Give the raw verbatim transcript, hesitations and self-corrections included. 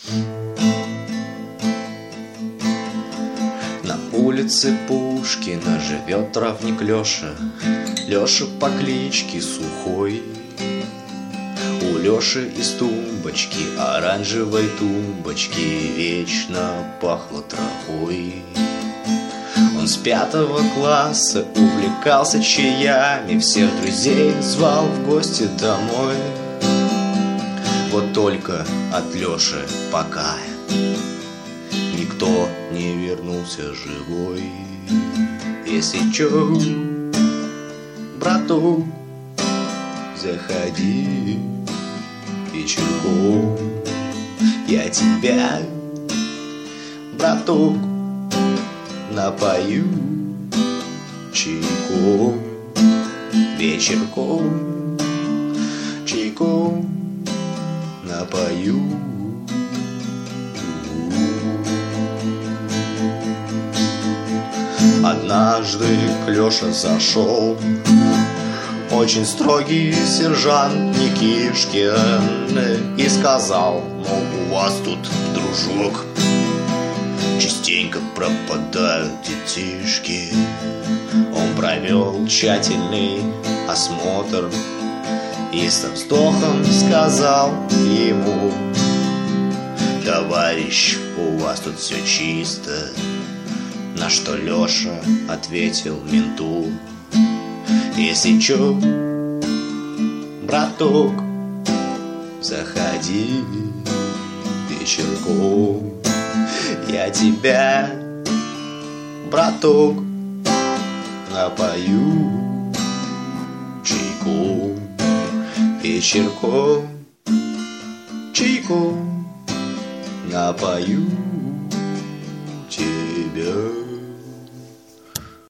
На улице Пушкина живет травник Леша, Леша по кличке Сухой. У Леши из тумбочки, оранжевой тумбочки, вечно пахло травой. Он с пятого класса увлекался чаями, всех друзей звал в гости домой. Вот только от Леши пока никто не вернулся живой. Если чё, браток, заходи вечерком, я тебя, браток, напою чайком, вечерком, чайком напою. Однажды к Лёше зашел очень строгий сержант Никишкин и сказал, мол, у вас тут, дружок, частенько пропадают детишки. Он провел тщательный осмотр и со вздохом сказал ему, товарищ, у вас тут все чисто. На что Леша ответил менту, если чё, браток, заходи вечерком, я тебя, браток, напою чайком, вечерком, чайком напою.